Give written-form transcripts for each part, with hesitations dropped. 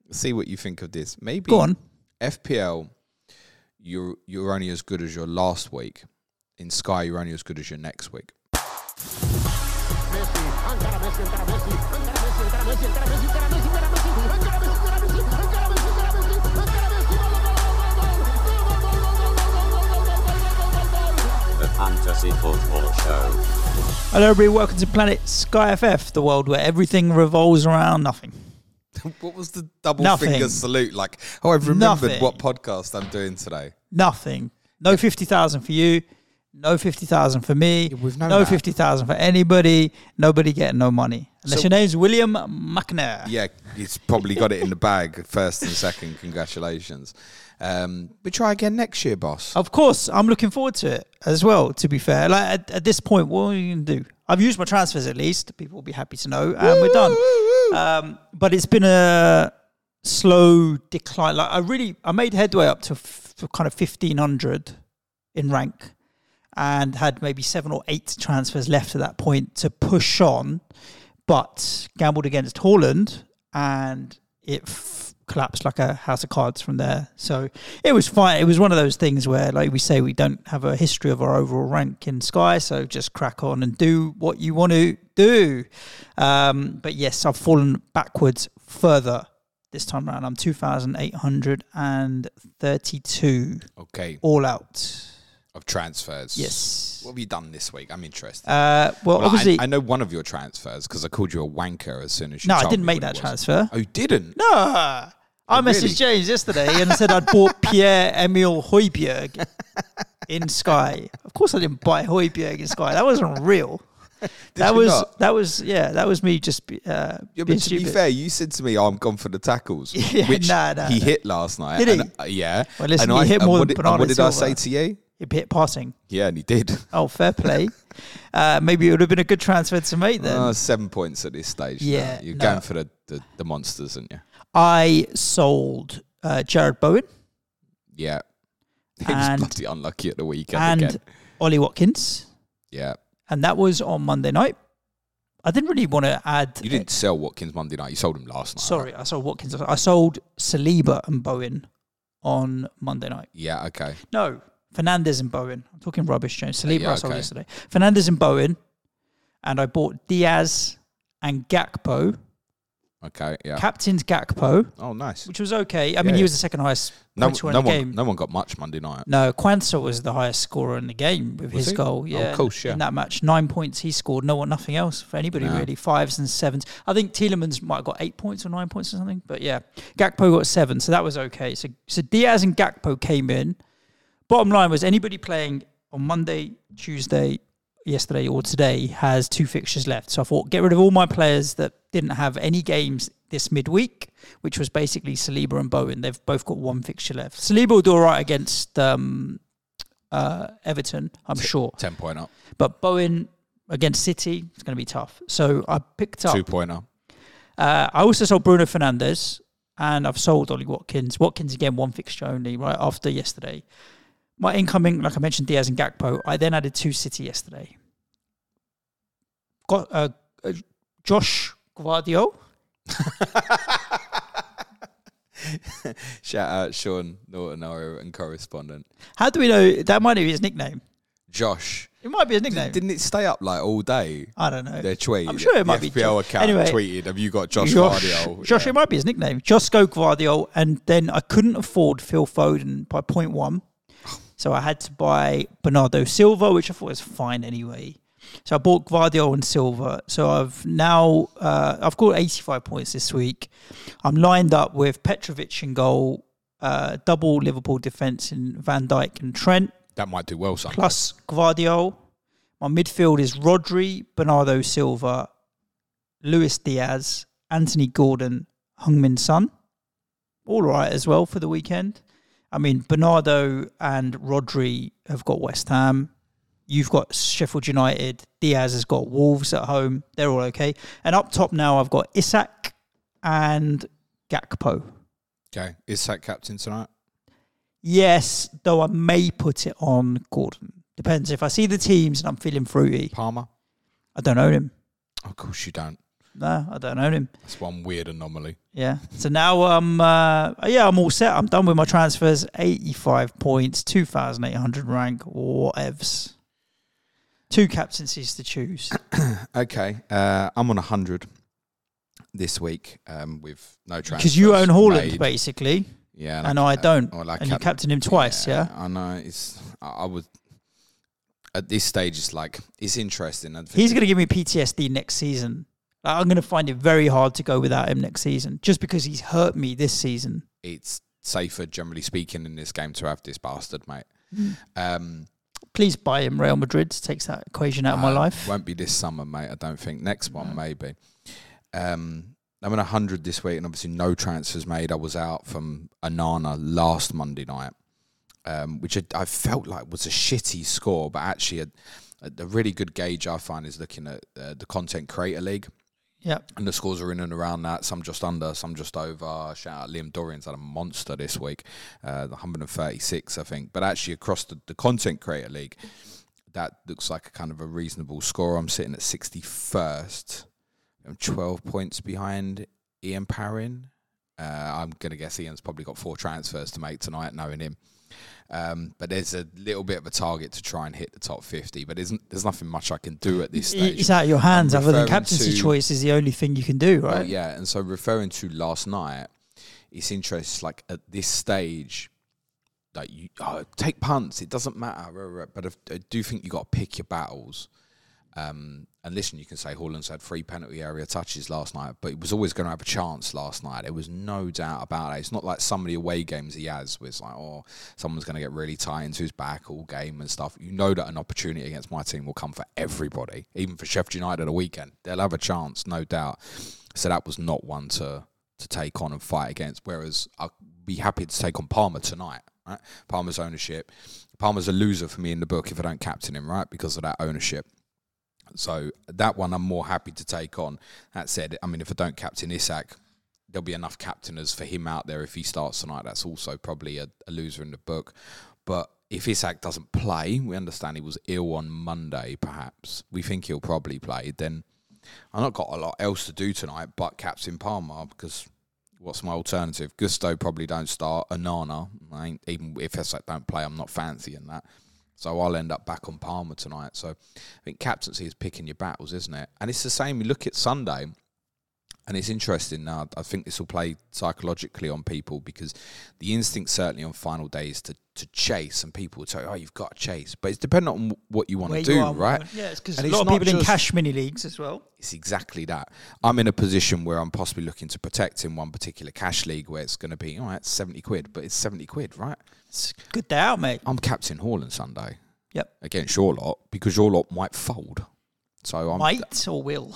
see what you think of this. Maybe Go on. FPL, you're only as good as your last week. In Sky, you're only as good as your next week. The Fantasy Football Show. Hello, everybody. Welcome to Planet Sky FF, the world where everything revolves around nothing. What was the double Nothing. finger salute? Like, I've remembered Nothing. what podcast I'm doing today. Nothing. No 50,000 for you. No 50,000 for me. we've known no that. 50,000 for anybody. Nobody getting no money. Unless So- your name's William McNair. Yeah, he's probably got it in the bag, first and second. Congratulations. But try again next year, boss. Of course, I'm looking forward to it as well, to be fair. Like at this point, what are you going to do? I've used my transfers at least. People will be happy to know. And we're done. But it's been a slow decline. Like I made headway up to kind of 1,500 in rank and had maybe 7 or 8 transfers left at that point to push on. But gambled against Haaland and it collapsed like a house of cards from there. So it was fine. It was one of those things where, like we say, we don't have a history of our overall rank in Sky, so just crack on and do what you want to do. But yes, I've fallen backwards further this time around. I'm 2,832. Okay, All out. of transfers. Yes. What have you done this week? I'm interested. Well, obviously... I know one of your transfers because I called you a wanker as soon as you No, told I didn't me make what that it was. transfer. Oh, you didn't? No. I messaged really? James yesterday and said I'd bought Pierre-Emile Højbjerg in Sky. Of course I didn't buy Højbjerg in Sky. That wasn't real. That you was not? that was me just Yeah, being but to stupid. be fair, you said to me, "Oh, I'm gone for the tackles," Yeah, which nah, he nah. hit last night. Did he? And, yeah. Well, listen, and he hit more what than did, Bernardo what did I Silva. say to you? It hit passing. Yeah, and he did. Oh, fair play. Maybe it would have been a good transfer to make then. 7 points at this stage. Yeah, No, you're no. going for the monsters, aren't you? I sold Jared Bowen Yeah. He was And- bloody unlucky at the weekend and again. Ollie Watkins, Yeah. and that was on Monday night. I didn't really want to add... You didn't sell Watkins Monday night. You sold him last night. Sorry, I sold Watkins. I sold Saliba and Bowen on Monday night. Yeah, okay. No, Fernandes and Bowen. I'm talking rubbish, James. Saliba yeah, I sold okay. yesterday. Fernandes and Bowen. And I bought Diaz and Gakpo. Okay, yeah. Captain's Gakpo, Oh, nice. which was okay. I mean, Yeah. he was the second highest No, point scorer in the game. no one got much Monday night. No, Quansah was the highest scorer in the game with Was his he? goal. Oh, Yeah, of course, yeah. in that match, 9 points he scored. Nothing else for anybody No. really. 5s and 7s. I think Tielemans might have got 8 points or 9 points or something. But yeah, Gakpo got 7, so that was okay. So Diaz and Gakpo came in. Bottom line was anybody playing on Monday, Tuesday, yesterday or today has 2 fixtures left. So I thought get rid of all my players that didn't have any games this midweek, which was basically Saliba and Bowen. They've both got 1 fixture left. Saliba will do all right against Everton, I'm sure. 10-pointer. But Bowen against City, it's going to be tough. So I picked up... 2-pointer. I also sold Bruno Fernandes and I've sold Ollie Watkins. Watkins, again, 1 fixture only, right after yesterday. My incoming, like I mentioned, Diaz and Gakpo. I then added 2 City yesterday. Got Josh Gvardiol. Shout out Sean Norton, our and correspondent. How do we know? That might be his nickname. Josh. It might be his nickname. Didn't it stay up like all day? I don't know. Their tweet. I'm sure it might the be FPL Josh. account Anyway, tweeted, "Have you got Josh Guardiola?" Josh, it might be his nickname. Josko Gvardiol. And then I couldn't afford Phil Foden by 0.1. So I had to buy Bernardo Silva, which I thought was fine anyway. So I bought Gvardiol and Silva. So I've now, I've got 85 points this week. I'm lined up with Petrovic in goal, double Liverpool defence in Van Dijk and Trent, That might do well, Sunday. plus Gvardiol. My midfield is Rodri, Bernardo Silva, Luis Diaz, Anthony Gordon, Heung-min Son. All right as well for the weekend. I mean, Bernardo and Rodri have got West Ham. You've got Sheffield United. Diaz has got Wolves at home. They're all okay. And up top now, I've got Isak and Gakpo. Okay. Is that captain tonight? Yes, though I may put it on Gordon. Depends. If I see the teams and I'm feeling fruity, Palmer? I don't own him. Of course you don't. No, I don't own him. That's one weird anomaly. Yeah. So now I'm all set. I'm done with my transfers. 85 points, 2,800 rank, whatevs. 2 captaincies to choose. Okay, I'm on 100 this week with no transfers. Because you own Haaland, made. basically. Yeah, and I don't. And you captain him twice, yeah? I know. I would. At this stage, it's interesting. He's going to give me PTSD next season. I'm going to find it very hard to go without him next season, just because he's hurt me this season. It's safer, generally speaking, in this game to have this bastard, mate. Please buy him Real Madrid. Takes that equation out of my life. Won't be this summer, mate. I don't think. Next one, maybe. I'm on 100 this week, and obviously no transfers made. I was out from Onana last Monday night, which I felt like was a shitty score, but actually a really good gauge I find is looking at the Content Creator League. Yep. And the scores are in and around that, some just under, some just over. Shout out Liam Dorian's had a monster this week, 136, I think. But actually across the Content Creator League, that looks like a kind of a reasonable score. I'm sitting at 61st. I'm 12 points behind Ian Parrin. I'm going to guess Ian's probably got 4 transfers to make tonight, knowing him. But there's a little bit of a target to try and hit the top 50, but there's nothing much I can do at this stage. It's out of your hands. Other than captaincy choice is the only thing you can do, right? Well, yeah, and so referring to last night, it's interesting. Like at this stage, like you take punts. It doesn't matter, but I do think you got to pick your battles. And listen, you can say Haaland's had 3 penalty area touches last night, but he was always going to have a chance last night. There was no doubt about it. It's not like some of the away games he has where it's like, someone's going to get really tight into his back all game and stuff. You know that an opportunity against my team will come for everybody, even for Sheffield United at a weekend. They'll have a chance, no doubt. So that was not one to take on and fight against, whereas I'd be happy to take on Palmer tonight. Right? Palmer's ownership. Palmer's a loser for me in the book if I don't captain him, right, because of that ownership. So that one I'm more happy to take on. That said, I mean, if I don't captain Isak, there'll be enough captainers for him out there if he starts tonight. That's also probably a loser in the book. But if Isak doesn't play, we understand he was ill on Monday, perhaps. We think he'll probably play. Then I've not got a lot else to do tonight but captain Palmer, because what's my alternative? Gusto probably don't start. Onana, even if Isak don't play, I'm not fancying that. So I'll end up back on Palmer tonight. So I think captaincy is picking your battles, isn't it? And it's the same. You look at Sunday, and it's interesting now. I think this will play psychologically on people, because the instinct certainly on final day is to chase, and people will tell you, you've got to chase. But it's dependent on what you want to do, right? Yeah, it's because a lot of people in cash mini leagues as well. It's exactly that. I'm in a position where I'm possibly looking to protect in one particular cash league where it's going to be, it's 70 quid, but it's 70 quid, right? It's a good day out, mate. I'm captain Haaland Sunday. Yep. Against your lot, because your lot might fold. So I'm might or will.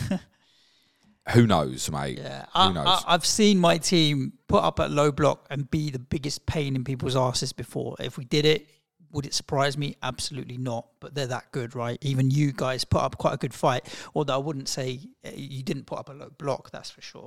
Who knows, mate? Yeah. Who knows? I've seen my team put up at low block and be the biggest pain in people's asses before. If we did it, would it surprise me? Absolutely not. But they're that good, right? Even you guys put up quite a good fight. Although I wouldn't say you didn't put up a low block, that's for sure.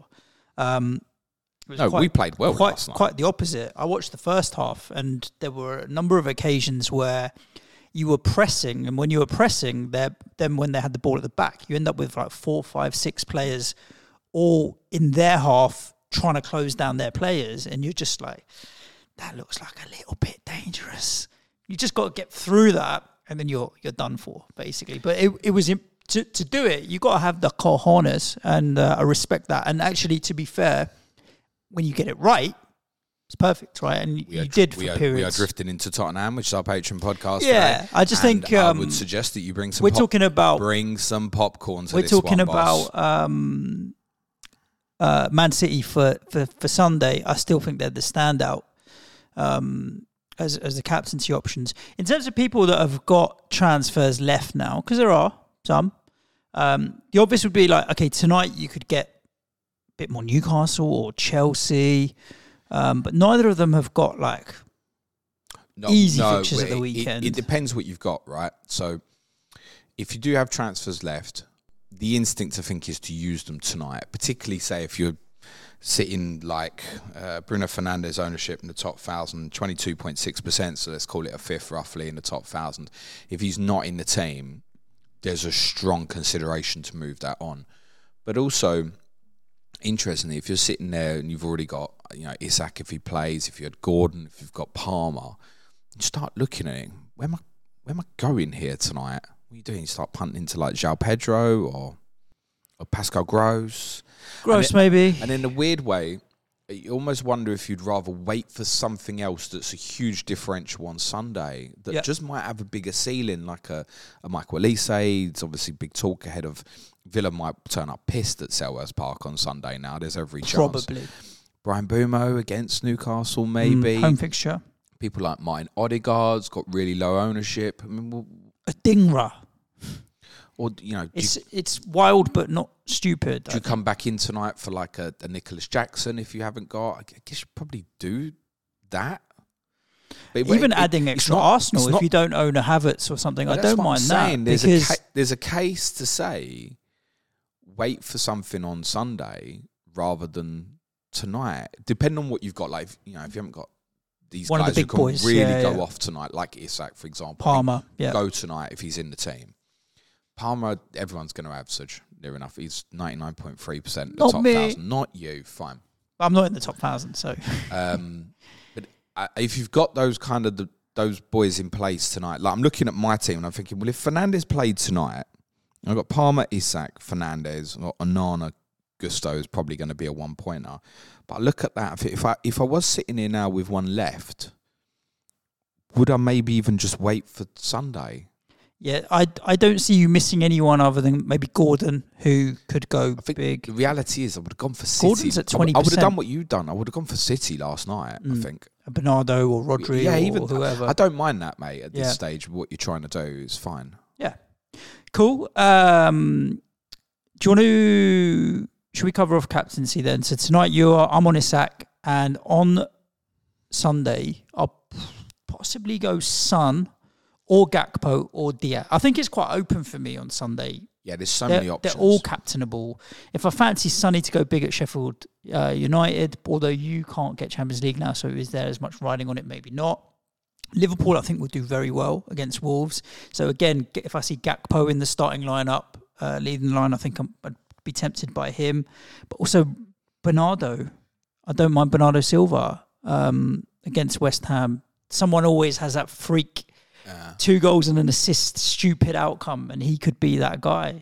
We played well last night. Quite the opposite. I watched the first half, and there were a number of occasions where you were pressing, and when you were pressing, then when they had the ball at the back, you end up with like 4, 5, 6 players all in their half trying to close down their players, and you're just like, that looks like a little bit dangerous. You just got to get through that, and then you're done for, basically. But it was to do it, you got to have the cojones, and I respect that. And actually, to be fair, when you get it right, it's perfect, right? And you did for periods. We are drifting into Tottenham, which is our Patreon podcast. Yeah, today. I just think I would suggest that you bring some. Bring some popcorn. We're talking about Man City for Sunday. I still think they're the standout as the captaincy options. In terms of people that have got transfers left now, because there are some, the obvious would be like, okay, tonight you could get a bit more Newcastle or Chelsea, but neither of them have got like easy fixtures at the weekend. It depends what you've got, right? So if you do have transfers left, the instinct I think is to use them tonight, particularly say if you're sitting like Bruno Fernandes ownership in the top 1,000, 22.6%, so let's call it a fifth roughly in the top 1,000. If he's not in the team, there's a strong consideration to move that on. But also, interestingly, if you're sitting there and you've already got, Isak if he plays, if you had Gordon, if you've got Palmer, you start looking at it. Where am I going here tonight? What are you doing? You start punting into like João Pedro or Pascal Gross. Maybe. And in a weird way, you almost wonder if you'd rather wait for something else that's a huge differential on Sunday that just might have a bigger ceiling, like a Michael Elise. It's obviously big talk ahead of Villa might turn up pissed at Selhurst Park on Sunday now. There's every chance. Probably. Bryan Mbeumo against Newcastle, maybe. Home fixture. People like Martin Odegaard's got really low ownership. I mean, a Dingra. Or, it's wild but not stupid. Do you come back in tonight for like a Nicholas Jackson if you haven't got? I guess you probably do that. But even adding extra Arsenal if you don't own a Havertz or something, I don't mind that. There's a case to say wait for something on Sunday rather than tonight, depending on what you've got. Like, if you haven't got these one guys of the big who can boys, really go off tonight, like Isak, for example. Palmer, go tonight if he's in the team. Palmer, everyone's going to average near enough. He's 99.3% the not top me. 1,000. Not you, fine. I'm not in the top 1,000, so. But if you've got those kind of those boys in place tonight, like I'm looking at my team and I'm thinking, well, if Fernandes played tonight, I've got Palmer, Isak, Fernandes, or Onana, Gusto is probably going to be a 1-pointer. But I look at that. If I was sitting here now with one left, would I maybe even just wait for Sunday? Yeah, I don't see you missing anyone other than maybe Gordon, who could go big. The reality is I would have gone for City. Gordon's at 20%. I would have done what you've done. I would have gone for City last night, I think. Bernardo or Rodri or whoever. I don't mind that, mate, at this stage. What you're trying to do is fine. Yeah. Cool. Do you want to... Should we cover off captaincy then? So tonight I'm on Isak, and on Sunday I'll possibly go Son or Gakpo or Diaz. I think it's quite open for me on Sunday. Yeah, there's so many options. They're all captainable. If I fancy Sonny to go big at Sheffield United, although you can't get Champions League now, so is there as much riding on it? Maybe not. Liverpool, I think, will do very well against Wolves. So again, if I see Gakpo in the starting lineup, leading the line, I think I'd be tempted by him. But also Bernardo. I don't mind Bernardo Silva against West Ham. Someone always has that freak 2 goals and an assist, stupid outcome, and he could be that guy.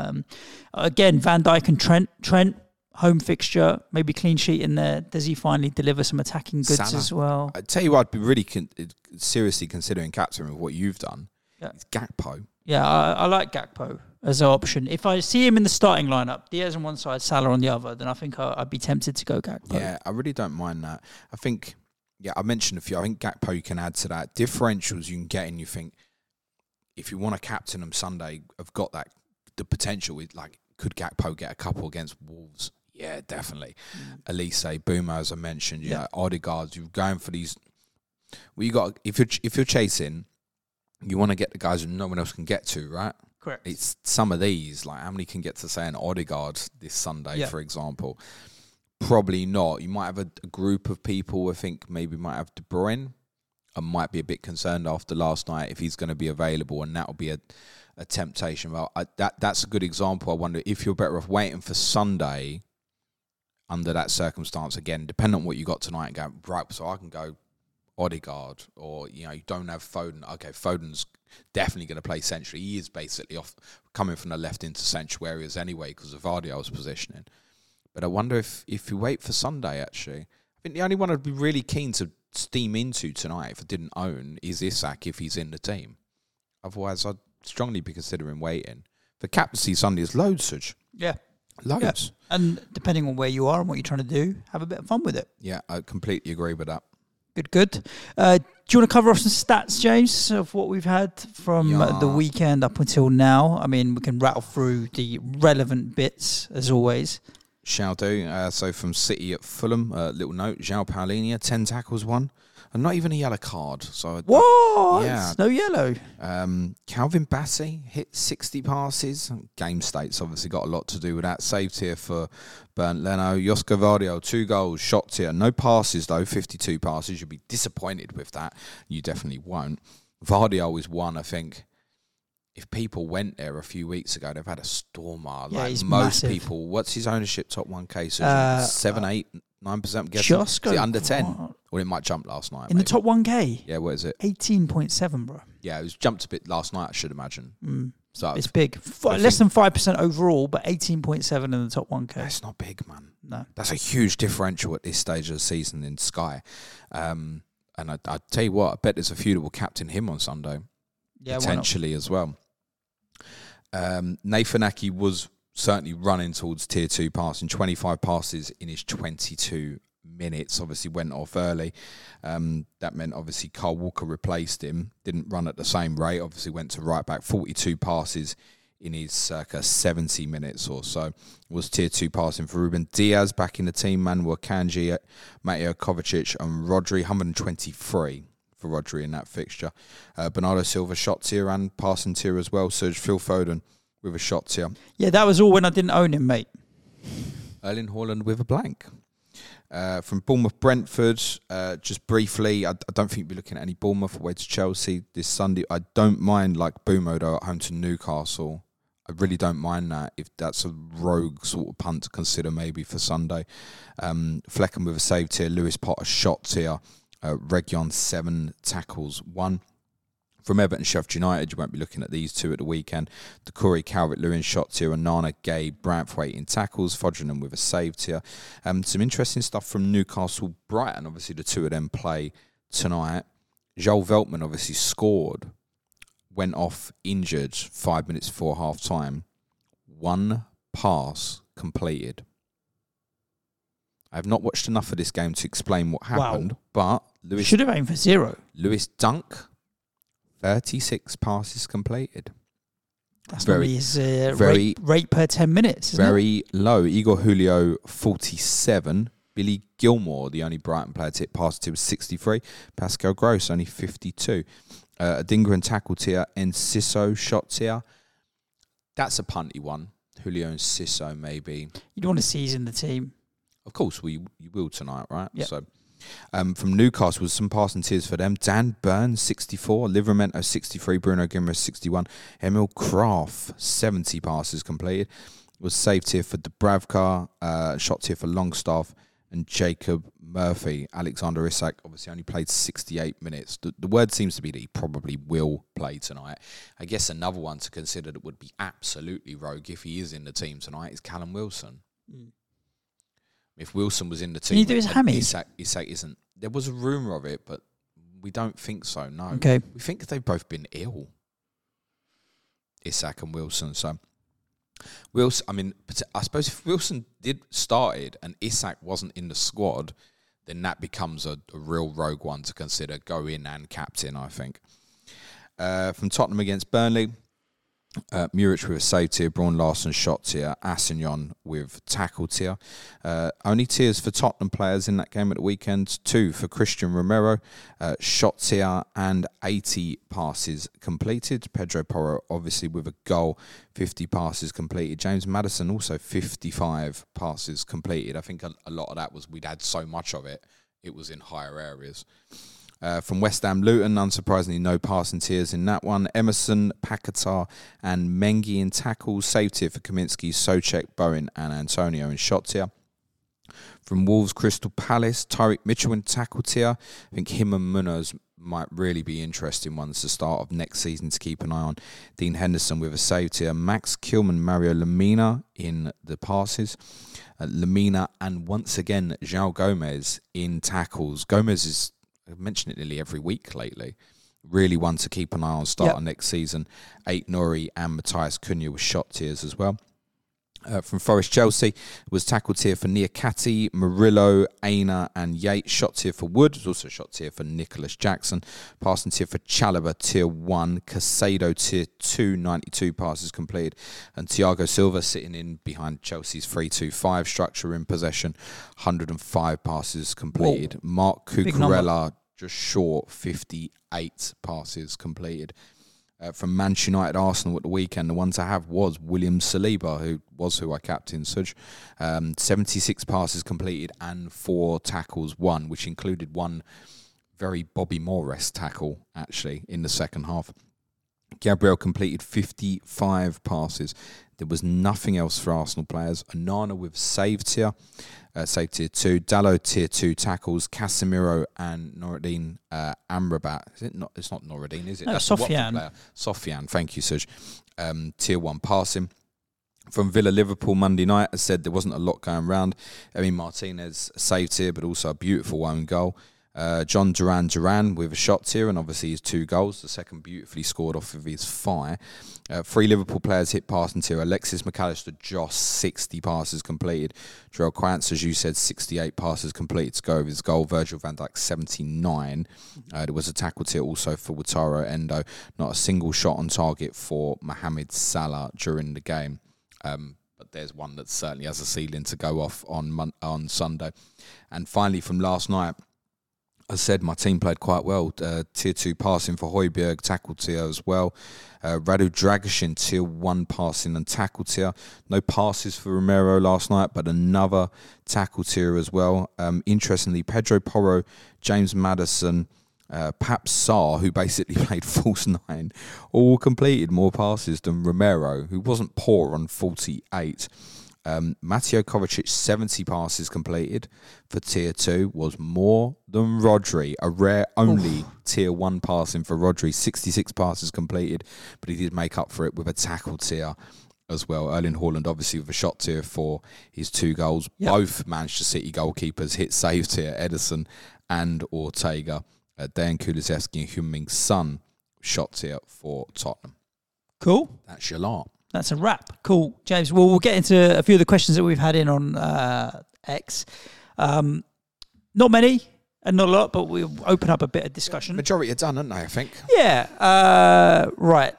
Again, Van Dijk and Trent, home fixture, maybe clean sheet in there. Does he finally deliver some attacking goods Salah as well? I tell you what, I'd be really seriously considering captain with what you've done. Yeah. It's Gakpo. Yeah, I like Gakpo as an option. If I see him in the starting lineup, Diaz on one side, Salah on the other, then I think I'd be tempted to go Gakpo. Yeah, I really don't mind that. I think... Yeah, I mentioned a few. I think Gakpo you can add to that. Differentials you can get in, you think, if you want to captain them Sunday, have got that, the potential with, like, could Gakpo get a couple against Wolves? Yeah, definitely. Elise, Mbeumo, as I mentioned, Odegaard, you're going for these. Well, you got, if you're chasing, you want to get the guys who no one else can get to, right? Correct. It's some of these, like how many can get to, say, an Odegaard this Sunday, for example? Probably not. You might have a group of people. I think maybe might have De Bruyne. I might be a bit concerned after last night if he's going to be available, and that will be a temptation. Well, that's a good example. I wonder if you're better off waiting for Sunday under that circumstance. Again, depending on what you got tonight, and go right. So I can go Odegaard, or you don't have Foden. Okay, Foden's definitely going to play centrally. He is basically off coming from the left into central areas anyway because of Vardy's positioning. But I wonder if you wait for Sunday, actually. I think the only one I'd be really keen to steam into tonight if I didn't own is Isak if he's in the team. Otherwise, I'd strongly be considering waiting. For captaincy Sunday is loads, Suj. Yeah. Loads. Yeah. And depending on where you are and what you're trying to do, have a bit of fun with it. Yeah, I completely agree with that. Good. Do you want to cover off some stats, James, of what we've had from the weekend up until now? I mean, we can rattle through the relevant bits, as always. Shall do. So from City at Fulham, little note, João Paulinho, 10 tackles, 1. And not even a yellow card. So what? Yeah. No yellow. Calvin Bassey hit 60 passes. Game states obviously got a lot to do with that. Saved here for Bernd Leno. Josko Vardio, 2 goals, shots here. No passes though, 52 passes. You'll be disappointed with that. You definitely won't. Vardio is one, I think. if people went there a few weeks ago, they've had a stormer. Yeah, like he's most massive. people, what's his ownership top 1K? So 7, 8, 9%. I'm guessing. Just Is it go under 10, what? or it might jump last night. In maybe. the top 1K, Yeah, what is it? 18.7, bro. Yeah, it was jumped a bit last night, I should imagine. So It's big. I Less than 5% overall, but 18.7 in the top 1K. that's not big, man. No. That's a huge differential at this stage of the season in Sky. And I tell you what, I bet there's a few that will captain him on Sunday, Yeah, why not? potentially as well. Nathan Aki was certainly running towards tier 2 passing, 25 passes in his 22 minutes. Obviously went off early. That meant obviously Carl Walker replaced him, didn't run at the same rate, obviously went to right back, 42 passes in his circa 70 minutes or so. Was tier 2 passing for Ruben Diaz back in the team, Manuel Kanji, Mateo Kovacic and Rodri, 123 for Rodri in that fixture. Bernardo Silva shot tier and passing tier as well. Serge Phil Foden with a shot tier. Yeah, that was all when I didn't own him, mate. Erling Haaland with a blank. From Bournemouth Brentford, just briefly, I don't think we'll be looking at any Bournemouth away to Chelsea this Sunday. I don't mind like Boomo though at home to Newcastle. I really don't mind that if that's a rogue sort of punt to consider maybe for Sunday. Fleckham with a save tier, Lewis Potter shot tier, Region 7 tackles 1. From Everton Sheffield United, you won't be looking at these two at the weekend. Decore, Calvert-Lewin shot tier, and Nana Gay, Branthwaite in tackles, Fodringham with a save tier. Some interesting stuff from Newcastle Brighton. Obviously, the two of them play tonight. Joel Veltman obviously scored, went off injured 5 minutes before half time. 1 pass completed. I have not watched enough of this game to explain what happened, but Lewis Should have aimed for 0. Lewis Dunk, 36 passes completed. That's Very- very his very- rate per 10 minutes, isn't it? Very low. Igor Julio, 47. Billy Gilmore, the only Brighton player to hit past tier, was 63. Pascal Gross, only 52. Adingra and tackle tier. Enciso shot tier. That's a punty one. Julio and Sisso, maybe. You don't want to season the team. Of course, you will tonight, right? Yep. So, from Newcastle, was some passing tiers for them. Dan Burns, 64. Livermento, 63. Bruno Guimaraes, 61. Emil Kraft, 70 passes completed. Was save tier for Dubravka, shot tier for Longstaff, and Jacob Murphy. Alexander Isak obviously only played 68 minutes. The word seems to be that he probably will play tonight. I guess another one to consider that would be absolutely rogue if he is in the team tonight is Callum Wilson. If Wilson was in the team, Can he do his hammy? Isak isn't. There was a rumour of it, but we don't think so. No, Okay. we think they've both been ill. Isak and Wilson. So Wilson, I mean, I suppose if Wilson started and Isak wasn't in the squad, then that becomes a real rogue one to consider. Go in and captain, I think. From Tottenham against Burnley, Muric with a save tier, Braun Larson shot tier, Assignon with tackle tier. Only tiers for Tottenham players in that game at the weekend. 2 for Christian Romero, shot tier and 80 passes completed. Pedro Porro obviously with a goal, 50 passes completed. James Maddison also 55 passes completed. I think a lot of that was we'd had so much of it, it was in higher areas. From West Ham Luton, unsurprisingly, no passing tiers in that one. Emerson, Paquetá, and Mengi in tackles. Save tier for Kaminsky, Soucek, Bowen, and Antonio in shot tier. From Wolves Crystal Palace, Tyreek Mitchell in tackle tier. I think him and Munoz might really be interesting ones to start of next season to keep an eye on. Dean Henderson with a save tier. Max Kilman, Mario Lemina in the passes. Lemina and once again, João Gomez in tackles. Gomez is, I've mentioned it nearly every week lately. Really one to keep an eye on starting next season. 8 Nori and Matthias Cunha with shot tiers as well. From Forest Chelsea was tackle tier for Niakate, Murillo, Aina and Yates. Shot tier for Wood. There's also shot tier for Nicholas Jackson. Passing tier for Chalobah, tier 1. Casado, tier 2, 92 passes completed. And Thiago Silva sitting in behind Chelsea's 3-2-5 structure in possession. 105 passes completed. Whoa. Mark Big number. Cucurella just short, 58 passes completed. From Manchester United Arsenal at the weekend, the one to have was William Saliba, who I captained. Such 76 passes completed and 4 tackles won, which included one very Bobby Moore-esque tackle actually in the second half. Gabriel completed 55 passes. There was nothing else for Arsenal players. Onana with save tier 2. Dalot tier 2 tackles. Casemiro and Noureddin Amrabat. Is it not? It's not Noureddin, is it? No, That's the Watford Sofiane. player. Sofiane, thank you, Suj. Tier 1 passing. From Villa Liverpool Monday night, as said, there wasn't a lot going around. I mean, Martinez saved here, but also a beautiful own goal. John Duran with a shot tier, and obviously his 2 goals. The second beautifully scored off of his fire. 3 Liverpool players hit passing tier. Alexis McAllister, Josh, 60 passes completed. Jarell Quansah, as you said, 68 passes completed to go over his goal. Virgil van Dijk, 79. There was a tackle tier also for Wataru Endo. Not a single shot on target for Mohamed Salah during the game. But there's one that certainly has a ceiling to go off on Sunday. And finally, from last night, I said my team played quite well. Tier 2 passing for Højbjerg, tackle tier as well. Radu Dragusin, tier 1 passing and tackle tier. No passes for Romero last night, but another tackle tier as well. Interestingly, Pedro Porro, James Maddison, Pap Sarr, who basically played false 9, all completed more passes than Romero, who wasn't poor on 48. Mateo Kovacic, 70 passes completed for tier 2, was more than Rodri. A rare only tier 1 passing for Rodri, 66 passes completed, but he did make up for it with a tackle tier as well. Erling Haaland obviously with a shot tier for his 2 goals. Yep. Both Manchester City goalkeepers hit save tier, Ederson and Ortega. Dejan Kulusevski and Heung-min Son shot tier for Tottenham. Cool. That's your lot. That's a wrap. Cool, James. Well, we'll get into a few of the questions that we've had in on X. Not many and not a lot, but we'll open up a bit of discussion. Majority are done, aren't they, I think? Yeah. Right.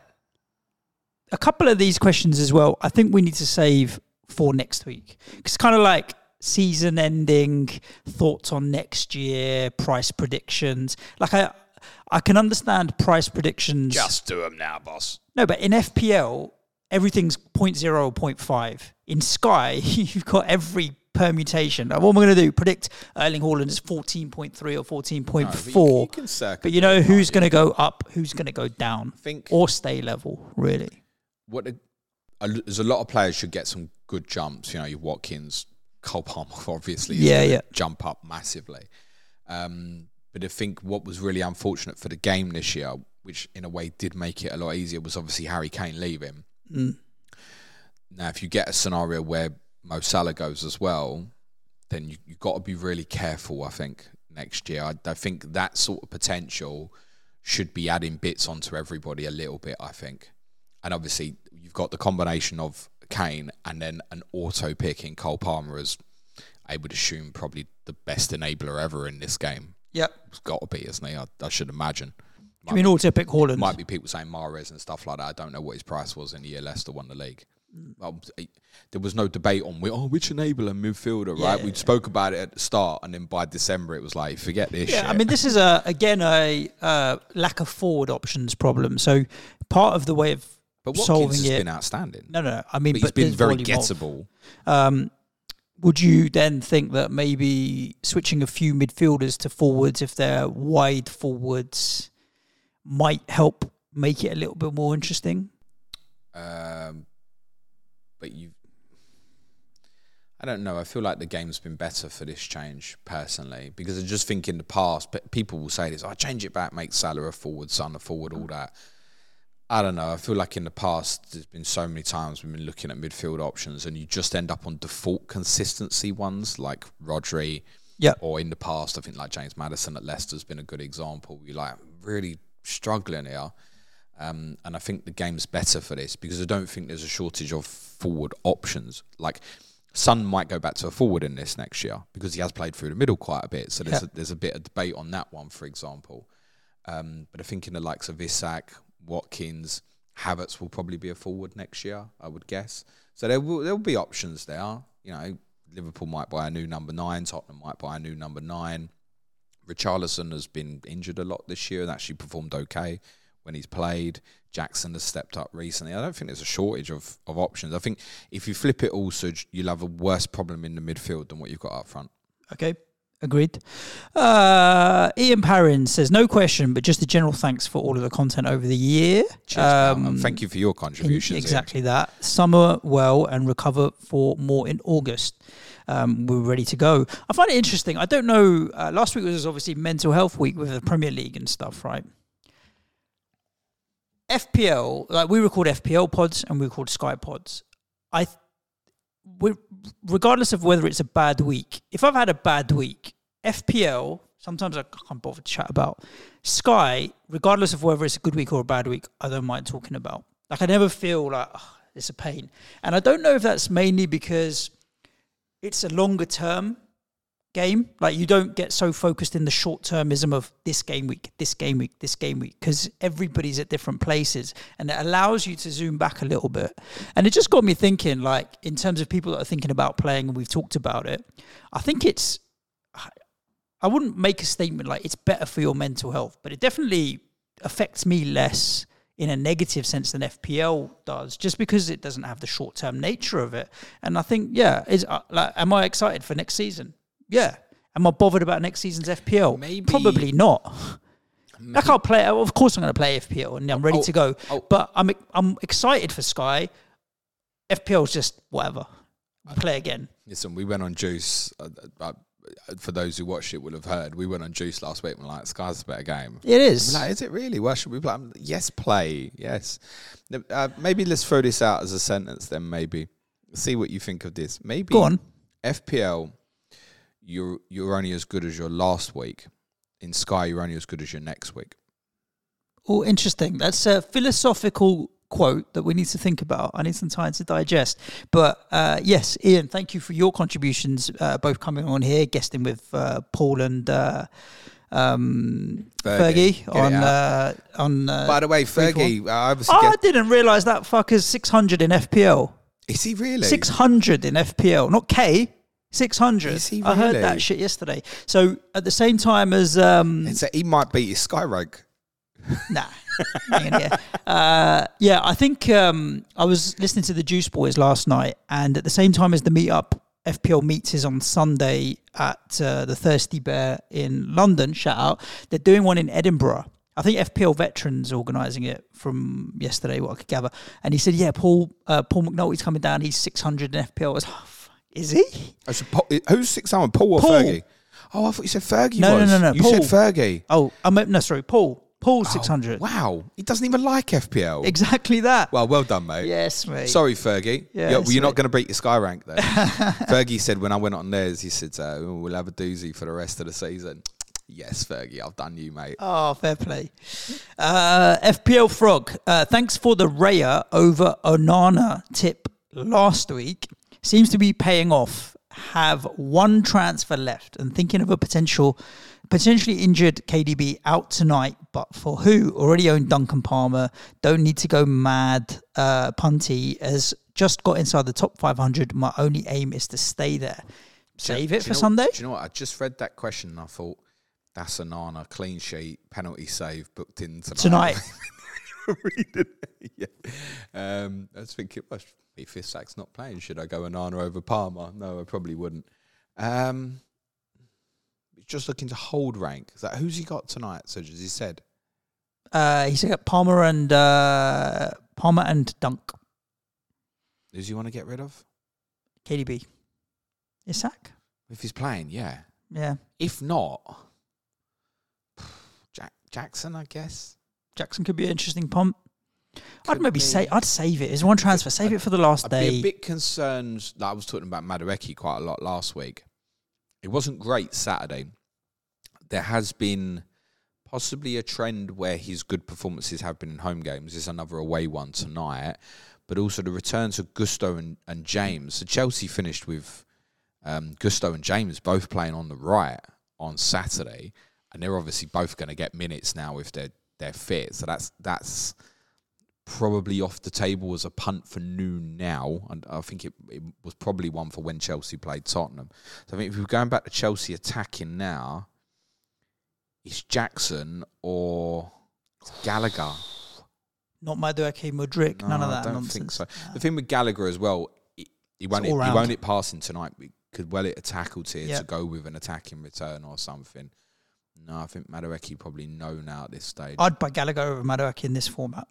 A couple of these questions as well, I think we need to save for next week. It's kind of like season ending, thoughts on next year, price predictions. Like I can understand price predictions. Just do them now, boss. No, but in FPL, everything's 0.0 or 0.5. In Sky, you've got every permutation. What am I going to do? Predict Erling Haaland is 14.3 or 14.4. But you know who's going to go up, who's going to go down, or stay level, really. There's a lot of players should get some good jumps. You know, your Watkins, Cole Palmer, obviously, jump up massively. But I think what was really unfortunate for the game this year, which in a way did make it a lot easier, was obviously Harry Kane leaving. Now, if you get a scenario where Mo Salah goes as well, then you've got to be really careful, I think, next year. I think that sort of potential should be adding bits onto everybody a little bit, I think. And obviously, you've got the combination of Kane and then an auto pick in Cole Palmer as, I would assume, probably the best enabler ever in this game. Yep. It's got to be, isn't he? I should imagine. I mean, auto pick Haaland. Might be people saying Mahrez and stuff like that. I don't know what his price was in the year Leicester won the league. Well, there was no debate on which enabler midfielder, right? We spoke about it at the start, and then by December it was like, forget this shit. I mean, this is again a lack of forward options problem. So part of the way of solving has it been outstanding. No. I mean, but he's been very gettable. Would you then think that maybe switching a few midfielders to forwards, if they're wide forwards, might help make it a little bit more interesting? But I don't know. I feel like the game's been better for this change, personally, because I just think in the past, people will say this, change it back, make Salah a forward, Son a forward, all that. I don't know. I feel like in the past, there's been so many times we've been looking at midfield options and you just end up on default consistency ones like Rodri. Yeah. Or in the past, I think like James Maddison at Leicester's been a good example. You're like really struggling here. And I think the game's better for this because I don't think there's a shortage of forward options. Like Son might go back to a forward in this next year because he has played through the middle quite a bit. So there's a bit of debate on that one, for example. But I think in the likes of Isak, Watkins, Havertz will probably be a forward next year, I would guess. So there will be options there. You know, Liverpool might buy a new number 9. Tottenham might buy a new number 9. Richarlison has been injured a lot this year and actually performed okay when he's played. Jackson has stepped up recently. I don't think there's a shortage of options. I think if you flip it also, you'll have a worse problem in the midfield than what you've got up front. Okay. Agreed. Ian Parrin says, no question, but just a general thanks for all of the content over the year. Cheers, pal, and thank you for your contributions. Exactly that. Summer well and recover for more in August. We're ready to go. I find it interesting. I don't know. Last week was obviously mental health week with the Premier League and stuff, right? FPL, like we record FPL pods and we record Sky pods. Regardless of whether it's a bad week, if I've had a bad week, FPL, sometimes I can't bother to chat about. Sky, regardless of whether it's a good week or a bad week, I don't mind talking about. Like, I never feel like, it's a pain. And I don't know if that's mainly because it's a longer term game. Like, you don't get so focused in the short termism of this game week, because everybody's at different places, and it allows you to zoom back a little bit. And it just got me thinking, like, in terms of people that are thinking about playing, and we've talked about it, I wouldn't make a statement like it's better for your mental health, but it definitely affects me less in a negative sense than FPL does, just because it doesn't have the short-term nature of it. And I think, am I excited for next season? Yeah. Am I bothered about next season's FPL? Maybe. Probably not. I can't play. Of course, I'm going to play FPL, and I'm ready to go. But I'm excited for Sky. FPL's just whatever. Play again. Listen, we went on Juice. For those who watched it, will have heard. We went on Juice last week. And we're like, Sky's a better game. It is. We're like, is it really? Why should we play? Yes, play. Yes. Maybe let's throw this out as a sentence. Then maybe see what you think of this. Maybe go on. FPL. You're only as good as your last week. In Sky, you're only as good as your next week. Oh, interesting. That's a philosophical quote that we need to think about. I need some time to digest. But yes, Ian, thank you for your contributions, both coming on here, guesting with Paul and Fergie on. By the way, Fergie, I didn't realise that fucker's 600 in FPL. Is he really? 600 in FPL, not K. 600. Is he really? I heard that shit yesterday. So at the same time as he might beat his Sky rank. Nah. I think I was listening to the Juice Boys last night, and at the same time as the meetup, FPL Meets is on Sunday at the Thirsty Bear in London. Shout out. They're doing one in Edinburgh. I think FPL Veterans organising it from yesterday, what I could gather. And he said, Paul McNulty's coming down. He's 600 in FPL. I was is he? Who's 600? Paul or Fergie? Oh, I thought you said Fergie. No. You Paul. said Fergie. Oh, no, sorry, Paul. Paul's 600. Wow. He doesn't even like FPL. Exactly that. Well done, mate. Yes, mate. Sorry, Fergie. Yes, you're not going to beat your Sky rank, though. Fergie said when I went on theirs, he said, we'll have a doozy for the rest of the season. Yes, Fergie, I've done you, mate. Oh, fair play. FPL Frog, thanks for the Raya over Onana tip last week. Seems to be paying off. Have one transfer left and thinking of a potentially injured KDB out tonight, but for who? Already own Duncan Palmer. Don't need to go mad. Punty has just got inside the top 500. My only aim is to stay there. Save it for Sunday? Do you know what? I just read that question and I thought, that's Onana, clean sheet, penalty save, booked in tonight. Yeah. I was thinking, if Isak's not playing, should I go Onana over Palmer? No, I probably wouldn't. Just looking to hold rank. Is that who's he got tonight? So as he said, he's got Palmer and Dunk. Who's he want to get rid of? KDB. Isak. If he's playing, yeah. If not, Jackson, I guess. Jackson could be an interesting pump. I'd save it. It's one transfer. Save it for the last day. I'd be a bit concerned. Like I was talking about Madueke quite a lot last week. It wasn't great Saturday. There has been possibly a trend where his good performances have been in home games. There's another away one tonight. But also the returns of Gusto and James. So Chelsea finished with Gusto and James both playing on the right on Saturday. And they're obviously both going to get minutes now if they're fit. So that's probably off the table as a punt for noon now. And I think it was probably one for when Chelsea played Tottenham. So I think if we're going back to Chelsea attacking now, it's Jackson or Gallagher. Not Madueke, Mudryk, none of that I don't nonsense. think so. The thing with Gallagher as well, he won't hit passing tonight could well hit a tackle tier Yeah. to go with an attacking return or something. No, I think Madueke probably no now at this stage. I'd buy Gallagher over Madueke in this format.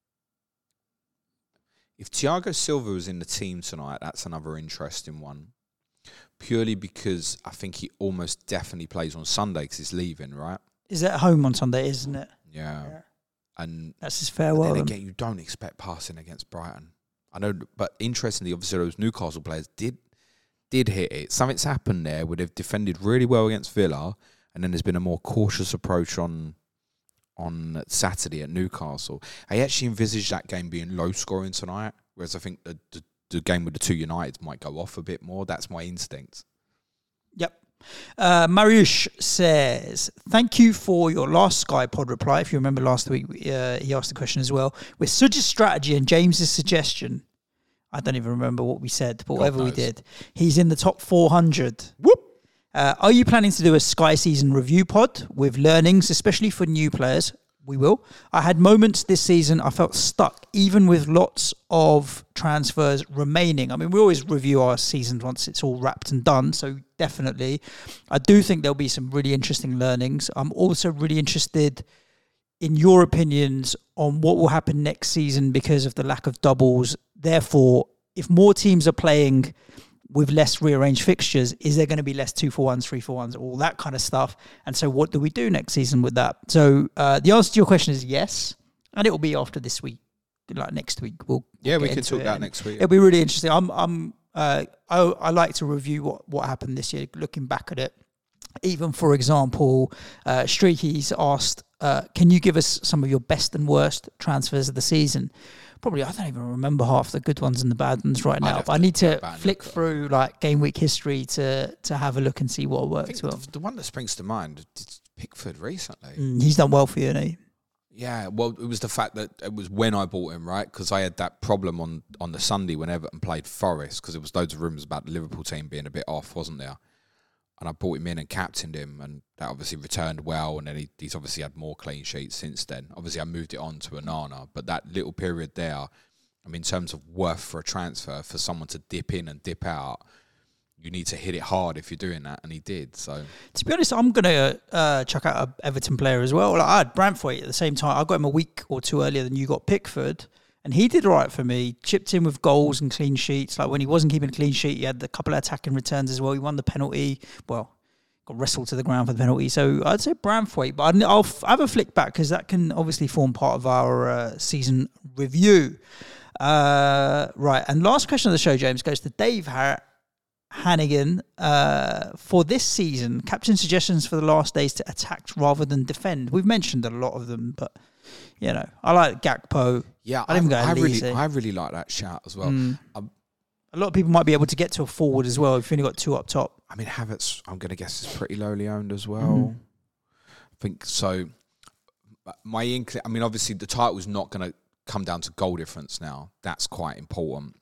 If Thiago Silva was in the team tonight, that's another interesting one. Purely because I think he almost definitely plays on Sunday because he's leaving, right? Is it at home on Sunday, isn't it? Yeah. And That's his but farewell. then again, you don't expect passing against Brighton. I know, but interestingly, obviously those Newcastle players did hit it. Something's happened there where they've defended really well against Villa, and then there's been a more cautious approach on Saturday at Newcastle. I actually envisaged that game being low scoring tonight, whereas I think the game with the two Uniteds might go off a bit more. That's my instinct. Yep. Mariusz says, thank you for your last Sky Pod reply. If you remember last week, he asked the question as well. With Sudge's strategy and James's suggestion, I don't even remember what we said, but whatever we did, he's in the top 400. Whoop! Are you planning to do a Sky season review pod with learnings, especially for new players? We will. I had moments this season I felt stuck, even with lots of transfers remaining. I mean, we always review our seasons once it's all wrapped and done, so definitely. I do think there'll be some really interesting learnings. I'm also really interested in your opinions on what will happen next season because of the lack of doubles. Therefore, if more teams are playing with less rearranged fixtures, is there going to be less 2-for-1s, 3-for-1s, all that kind of stuff? And so what do we do next season with that? So the answer to your question is yes, and it will be after this week, like next week. We'll we can talk that next week. It'll be really interesting. I like to review what happened this year, looking back at it. Even, for example, Streaky's asked, can you give us some of your best and worst transfers of the season? Probably, I don't even remember half the good ones and the bad ones right now. But I need to flick through like game week history to have a look and see what works well. The one that springs to mind is Pickford recently. He's done well for you, hasn't he? Yeah, well, it was the fact that it was when I bought him, right? Because I had that problem on the Sunday when Everton played Forest, because there was loads of rumours about the Liverpool team being a bit off, wasn't there? And I brought him in and captained him, and that obviously returned well, and then he's obviously had more clean sheets since then. Obviously, I moved it on to Onana, but that little period there, I mean, in terms of worth for a transfer, for someone to dip in and dip out, you need to hit it hard if you're doing that, and he did. So, to be honest, I'm going to chuck out an Everton player as well. Like, I had Branthwaite at the same time. I got him a week or two earlier than you got Pickford, and he did all right for me. Chipped in with goals and clean sheets. Like when he wasn't keeping a clean sheet, he had a couple of attacking returns as well. He won the penalty. Well, got wrestled to the ground for the penalty. So I'd say Branthwaite, but I'll have a flick back because that can obviously form part of our season review. Right, and last question of the show, James, goes to Dave Hannigan. For this season, captain suggestions for the last days to attack rather than defend. We've mentioned a lot of them, but you know, I like Gakpo. Yeah, I really like that shout as well. A lot of people might be able to get to a forward as well if you've only got two up top. I mean, Havertz, I'm going to guess, is pretty lowly owned as well. I think so. I mean, obviously, the title's not going to come down to goal difference now. That's quite important.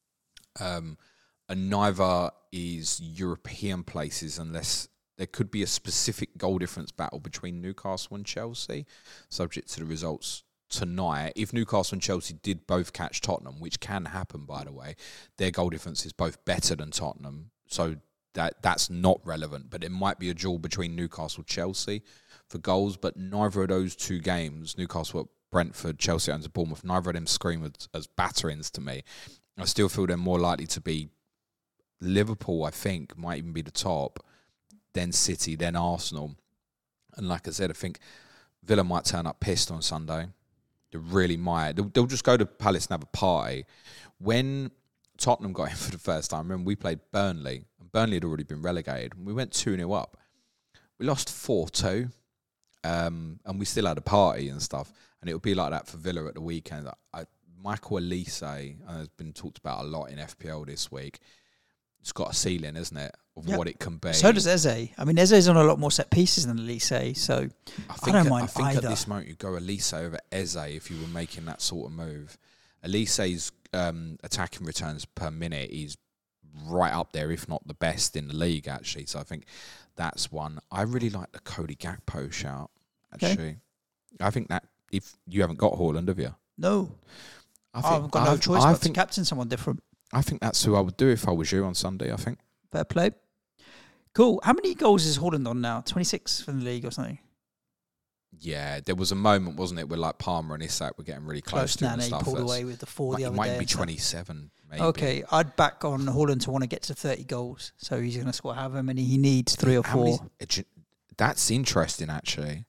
And neither is European places unless there could be a specific goal difference battle between Newcastle and Chelsea, subject to the results tonight. If Newcastle and Chelsea did both catch Tottenham, which can happen, by the way, their goal difference is both better than Tottenham. So that's not relevant. But it might be a duel between Newcastle and Chelsea for goals, but neither of those two games, Newcastle at Brentford, Chelsea and Bournemouth, neither of them scream as batterings to me. I still feel they're more likely to be Liverpool, I think, might even be the top, then City, then Arsenal. And like I said, I think Villa might turn up pissed on Sunday. They really might. They'll just go to Palace and have a party. When Tottenham got in for the first time, remember we played Burnley, and Burnley had already been relegated. We went 2-0 up. We lost 4-2, and we still had a party and stuff. And it would be like that for Villa at the weekend. Michael Elise has been talked about a lot in FPL this week. It's got a ceiling, isn't it, of what it can be. So does Eze. I Eze is on a lot more set pieces than Elise, so I don't mind either. I think at this moment you'd go Elise over Eze if you were making that sort of move. Elise's attacking returns per minute is right up there, if not the best in the league, actually. So I think that's one. I really like the Cody Gakpo shout, actually. Okay. I think that if you haven't got Haaland, have you? No. I've got no choice but to captain someone different. I think that's who I would do if I was you on Sunday, I think. Fair play. Cool. How many goals is Haaland on now? 26 from the league or something? Yeah, there was a moment, wasn't it, where like Palmer and Isak were getting really close to him and He stuff. pulled away with the 4 the other day. Might be 27, maybe. Okay, I'd back on Haaland to want to get to 30 goals. So he's going to score however many he needs, 3 or 4. That's interesting, actually.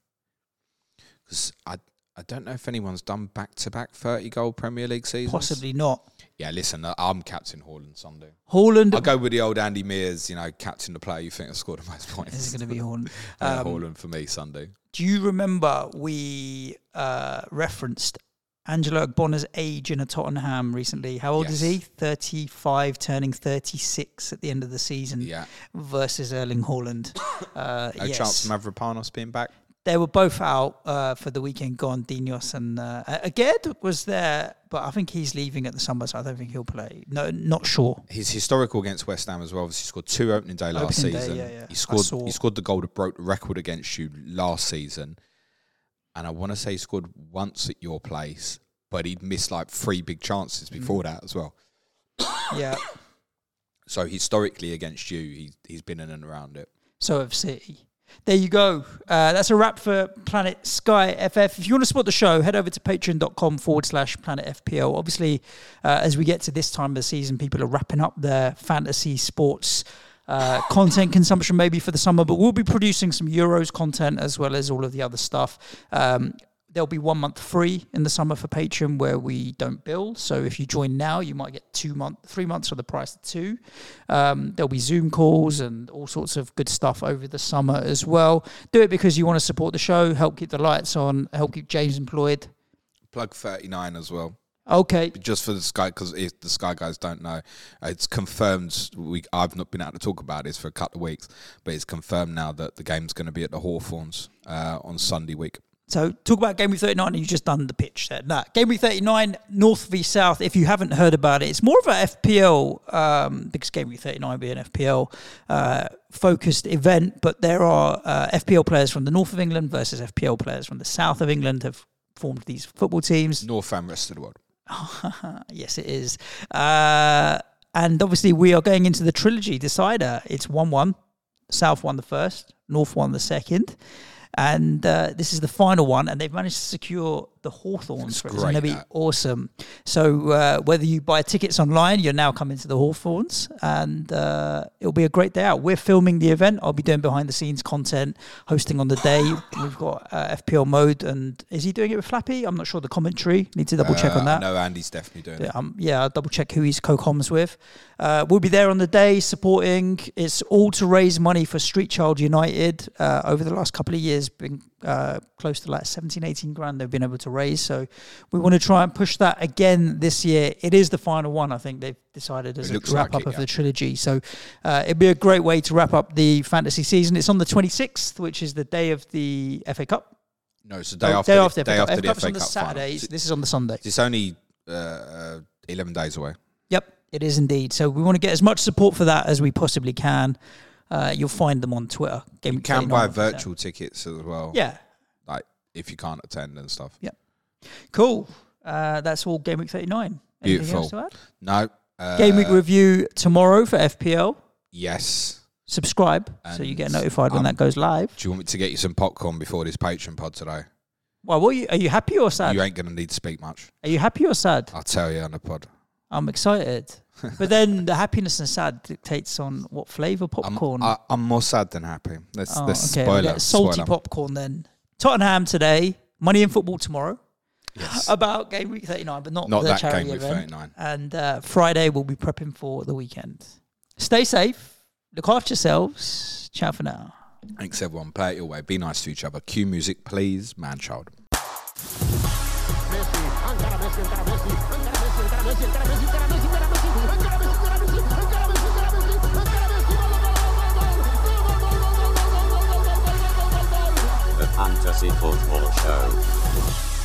Because I don't know if anyone's done back-to-back 30-goal Premier League seasons. Possibly not. Yeah, listen, I'm captain Haaland Sunday. Haaland. I'll go with the old Andy Mears, captain the player you think has scored the most points. This is going to be Haaland. Haaland for me Sunday. Do you remember we referenced Angelo Ogbonna's age in a Tottenham recently? How old is he? 35, turning 36 at the end of the season. Yeah. Versus Erling Haaland. No chance of Mavropanos being back? They were both out for the weekend gone. Dinos and Aged was there, but I think he's leaving at the summer, so I don't think he'll play. No, not sure. He's historical against West Ham as well. Obviously, he scored 2 opening day last season. Yeah. He scored the goal that broke the record against you last season. And I want to say he scored once at your place, but he'd missed like 3 big chances before that as well. Yeah. So historically against you, he's been in and around it. So have City. There you go. That's a wrap for Planet Sky FF. If you want to support the show, head over to patreon.com/Planet FPL. Obviously, as we get to this time of the season, people are wrapping up their fantasy sports content consumption maybe for the summer, but we'll be producing some Euros content as well as all of the other stuff. There'll be 1 month free in the summer for Patreon where we don't bill. So if you join now, you might get 3 months for the price of 2. There'll be Zoom calls and all sorts of good stuff over the summer as well. Do it because you want to support the show, help keep the lights on, help keep James employed. Plug 39 as well. Okay. Just for the Sky, because if the Sky guys don't know, it's confirmed. I've not been able to talk about this for a couple of weeks, but it's confirmed now that the game's going to be at the Hawthorns on Sunday week. So talk about Game Week 39, and you've just done the pitch there. Nah, Game Week 39, North v South. If you haven't heard about it, it's more of a FPL, because Game Week 39 will be an FPL focused event, but there are FPL players from the north of England versus FPL players from the south of England have formed these football teams. North and rest of the world. Yes, it is. And obviously we are going into the trilogy decider. It's 1-1. South won the first, North won the second. And this is the final one, and they've managed to secure the Hawthorns for it. It's going to be awesome. So whether you buy tickets online, you're now coming to the Hawthorns, and it'll be a great day out. We're filming the event. I'll be doing behind-the-scenes content, hosting on the day. We've got FPL mode, and is he doing it with Flappy? I'm not sure. The commentary. Need to double-check on that. No, Andy's definitely doing it. Yeah, I'll double-check who he's co-comms with. We'll be there on the day supporting. It's all to raise money for Street Child United. Over the last couple of years, been close to like 17, 18 grand they've been able to raise. So we want to try and push that again this year. It is the final one, I think they've decided, as a wrap-up of the trilogy. So it'd be a great way to wrap up the fantasy season. It's on the 26th, which is the day of the FA Cup. No, it's the day after the FA Cup. FA Cup's on the Saturday. This is on the Sunday. It's only 11 days away. Yep, it is indeed. So we want to get as much support for that as we possibly can. You'll find them on Twitter. You can buy virtual tickets as well. Yeah. Like, if you can't attend and stuff. Yep. Cool. That's all Game Week 39. Anything Beautiful. else to add? No. Game Week review tomorrow for FPL. Yes. Subscribe so you get notified when that goes live. Do you want me to get you some popcorn before this Patreon pod today? Well, are you happy or sad? You ain't going to need to speak much. Are you happy or sad? I'll tell you on the pod. I'm excited. But then the happiness and sad dictates on what flavour popcorn. I'm more sad than happy. Let's okay, spoil it. Salty popcorn then. Tottenham today. Money in Football tomorrow. Yes. About Game Week 39, but not the that charity Game Week event. 39. And Friday we'll be prepping for the weekend. Stay safe. Look after yourselves. Ciao for now. Thanks everyone. Play it your way. Be nice to each other. Cue music, please. Man child. The Fantasy Football Show.